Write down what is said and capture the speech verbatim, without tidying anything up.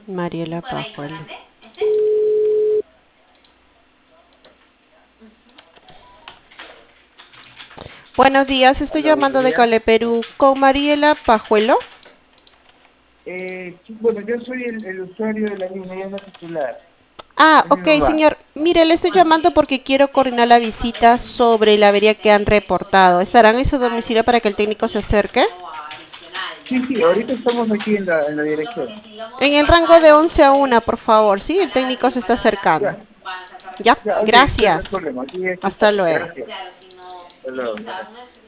Mariela ¿Puede ir más Pajuelo. grande? ¿Este? Buenos días, estoy Hola, buenos llamando de días. Cale Perú con Mariela Pajuelo. Eh, sí, bueno, yo soy el, el usuario de la línea, yo no titular. Ah, Es mi ok, mamá. señor. Mire, le estoy llamando porque quiero coordinar la visita sobre la avería que han reportado. ¿Estarán en su domicilio para que el técnico se acerque? Sí, sí, ahorita estamos aquí en la, en la dirección. En el rango de once a una, por favor. Sí, el técnico se está acercando. Ya, Ya, ya, ok, no hay gracias. problema, aquí, aquí Hasta estamos. luego. Gracias. Hasta luego.